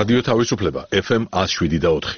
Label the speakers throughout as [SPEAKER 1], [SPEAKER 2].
[SPEAKER 1] რადიო თავისუფლება FM 107.4.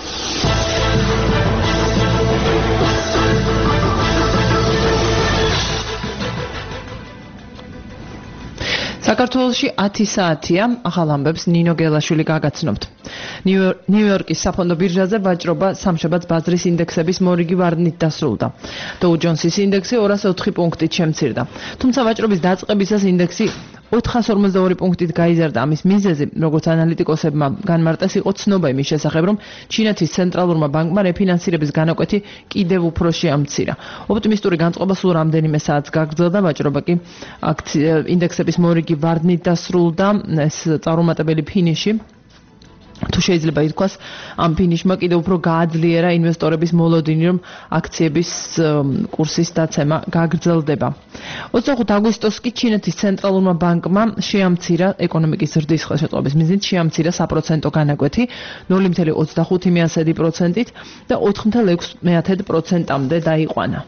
[SPEAKER 2] საქართველოში 10 საათია, ახალ ამბებს ნინო გელაშვილი გაგაცნობთ. ნიუ-იორკის საფონდო ბირჟაზე ვაჭრობა სამშაბათს ბაზრის ინდექსების მორიგი ვარდნით დასრულდა. დოუ ჯონსის ინდექსი 204 პუნქტით შემცირდა. თუმცა ვაჭრობის დაწყებისას ინდექსი 442 პუნქტით გაიზარდა. ამის მიზეზი, როგორც ანალიტიკოსებმა განმარტეს, იყო ცნობა იმის შესახებ, რომ ჩინეთის ცენტრალურმა ბანკმა რეფინანსირების განაკვეთი კიდევ უფრო შეამცირა. ოპტიმისტური განწყობა სულ რამდენიმე საათს გაგრძელდა, ვაჭრობა კი ინდექსების მორიგი ვარდნით დასრულდა. ეს წარუმატებელი ფინიში, თუ შეიძლება ითქვას, ამ ფინიშმა კიდევ უფრო გააძლიერა ინვესტორების მოლოდინი, რომ აქციების კურსის დაცემა გაგრძელდება. 25 აგვისტოს კი ჩინეთის ცენტრალურმა ბანკმა შეამცირა ეკონომიკის ზრდის ხელშეწყობის მიზნით შეამცირა საპროცენტო განაკვეთი 0.25%-ით და 4.6%-მდე დაიყვანა.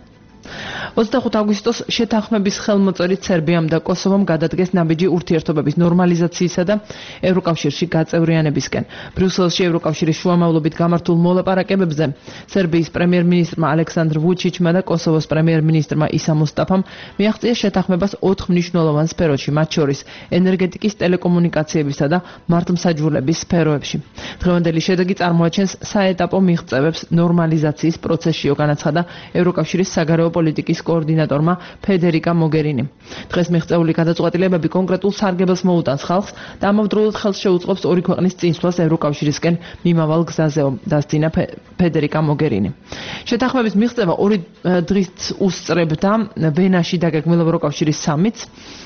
[SPEAKER 2] 25 აგვისტოს შეთანხმების ხელმოწერით სერბიამ და კოსოვომ გადადგეს ნაბიჯი ურთიერთობების ნორმალიზაციისა და ევროკავშირში გაწევრიანებისკენ. ბრიუსელში ევროკავშირის შუამავლობით გამართულ მოლაპარაკებებზე სერბიის პრემიერ-მინისტრმა ალექსანდრ ვუჩიჩმა და კოსოვოს პრემიერ-მინისტრმა ისა მუსტაფამ მიაღწიეს შეთანხმებას 4 მნიშვნელოვან სფეროში, მათ შორის ენერგეტიკის, ტელეკომუნიკაციებისა და მართლმსაჯულების სფეროებში. დღევანდელი შედეგი წარმოაჩენს საეტაპო მიღწევებს ნორმალიზაციის პროცესშიო, განაცხადა ევროკავშირის საგარეო პოლიტიკის კოორდინატორმა ფედერიკა მოგერინი. დღეს მიღწეული გადაწყვეტილებები კონკრეტულ სარგებელს მოუტანს ხალხს და ამავდროულად ხელს შეუწყობს ორი ქვეყნის წინსვლას ევროკავშირისკენ მიმავალ გზაზეო, დასძინა ფედერიკა მოგერინი. შეთანხმების მიღწევა 2 დღით უსწრებდა ვენაში დაგეგმილ ევროკავშირის სამიტს.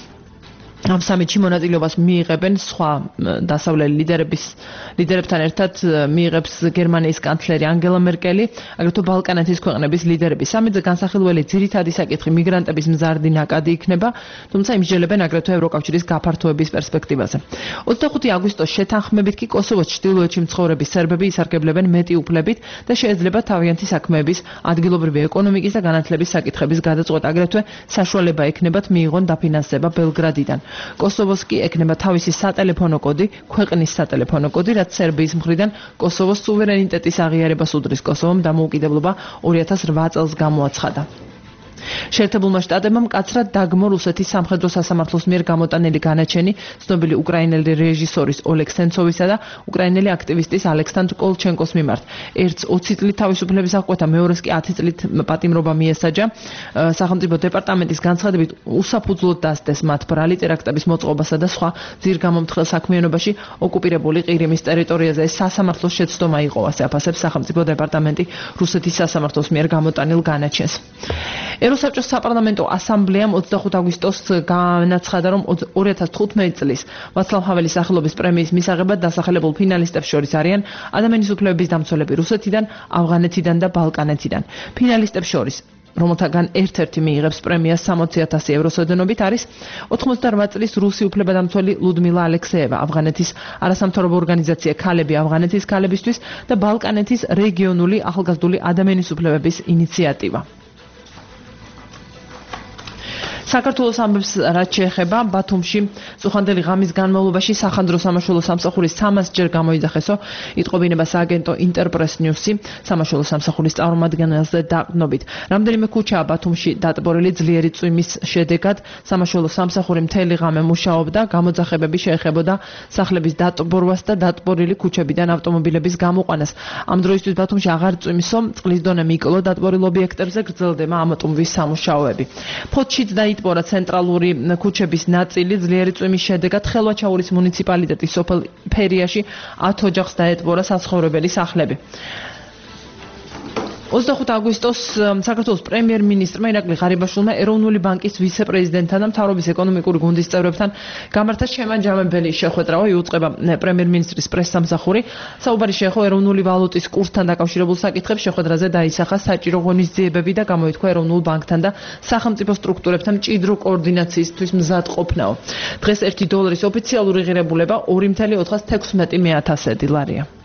[SPEAKER 2] ამ სამიტში მონაწილეობას მიიღებენ სხვა დასავლელი ლიდერებთან ერთად მიიღებს გერმანიის კანცლერი ანგელა მერკელი, აგრეთვე ბალკანეთის ქვეყნების ლიდერები. სამიტზე განსახილველი ძირითადი საკითხი მიგრანტების მზარდი ნაკადი იქნება, თუმცა იმსჯელებენ აგრეთვე ევროკავშირის გაფართოების პერსპექტივაზე. 25 აგვისტოს შეთანხმებით კი კოსოვოს ჩრდილოეთში მცხოვრები სერბები ისარგებლებენ მეტი უფლებით და შეეძლება თავიანთი საქმეების, ადგილობრივი ეკონომიკის და განათლების საკითხების გადაწყვეტა, აგრეთვე საშუალება ექნებათ მიიღონ დაფინანსება ბელგრადიდან. კოსოვოს კი ექნება თავისი სატელეფონო კოდი, ქვეყნის სატელეფონო კოდი, რაც სერბიის მხრიდან კოსოვოს სუვერენიტეტის აღიარებას უდრის. კოსოვომ დამოუკიდებლობა 2008 წელს გამოაცხადა. შეერთებულმა შტატებმა მკაცრად დაგმო რუსეთის სამხედრო სასამართლოს მიერ გამოტანილი განაჩენი ცნობილი უკრაინელი რეჟისორის ოლეგ სენცოვისა და უკრაინელი აქტივისტის ალექსანდრ კოლჩენკოს მიმართ. ერთს 20 წლით თავისუფლების აღკვეთა, მეორეს კი 10 წლით პატიმრობა მიესაჯა. სახელმწიფო დეპარტამენტის განცხადებით უსაფუძვლოდ დასდეს მათ ბრალი ტერაქტების მოწყობასა და სხვა ძირგამომთხელ საქმიანობაში ოკუპირებული ყირიმის ტერიტორიაზე. ეს სასამართლოს შეცდომა იყო, ასე აფასებს სახელმწიფო დეპარტამენტი რუსეთის სასამართლოს მიერ გამოტანილ განაჩენს. ევროსაბჭოს საპარლამენტო ასამბლეამ 25 აგვისტოს განაცხადა, რომ 2015 წლის ვაცლავ ჰაველის სახელობის პრემიის მისაღებად დასახელებულ ფინალისტებს შორის არიან ადამიანის უფლებების დამცველები რუსეთიდან, ავღანეთიდან და ბალკანეთიდან. ფინალისტებს შორის, რომელთაგან ერთ-ერთი მიიღებს პრემიას 60,000 ევროს ოდენობით, არის 88 წლის რუსი უფლებადამცველი ლუდმილა ალექსეევა, ავღანეთის არასამთავრობო ორგანიზაცია ქალები ავღანეთის ქალებისთვის და ბალკანეთის რეგიონული ახალგაზრდული ადამიანის უფლებების ინიციატივა. საქართველოს ამბებს რაც შეეხება, ბათუმში წუხანდელი ღამის განმავლობაში სახანძრო სამაშველო სამსახურის 300 ჯერ გამოიძახესო, იტყობინება სააგენტო ინტერპრეს ნიუსი სამაშველო სამსახურის წარმომადგენელზე დაყრდნობით. რამდენიმე ქუჩაა ბათუმში დატბორილი ძლიერი წვიმის შედეგად, სამაშველო სამსახური მთელი ღამე მუშაობდა, გამოძახებები შეეხებოდა სახლების დატბორვას და დატბორილი ქუჩებიდან ავტომობილების გამოყვანას. ამ დროისთვის ბათუმში აღარ წვიმისო, წყლის დონე მიკლო, დატბორილ ობიექტებზე გრძელდება ამოტუმბვის სამუშაოები. ფოთშიც დაიტბორა ცენტრალური ქუჩების ნაწილი ძლიერი წვიმის შედეგად. ხელვაჩაურის მუნიციპალიტეტის სოფელ ფერიაში 10 ოჯახს დაეტბორა საცხოვრებელი სახლები. 25 აგვისტოს საქართველოს პრემიერ-მინისტრმა ირაკლი ღარიბაშვილმა ეროვნული ბანკის ვიცე-პრეზიდენტთან და მთავრობის ეკონომიკური გუნდის წევრებთან გამართა შემაჯამებელი შეხვედრა. იუწყება პრემიერ-მინისტრის პრესსამსახური. საუბარი შეეხო ეროვნული ვალუტის კურსთან დაკავშირებულ საკითხებს. შეხვედრაზე დაისახა საჭირო ღონისძიებები და გამოითქვა ეროვნულ ბანკთან და სახელმწიფო სტრუქტურებთან მჭიდრო კოორდინაციისთვის მზადყოფნაო. დღეს $1 ოფიციალური ღირებულება 2,96 ლარია.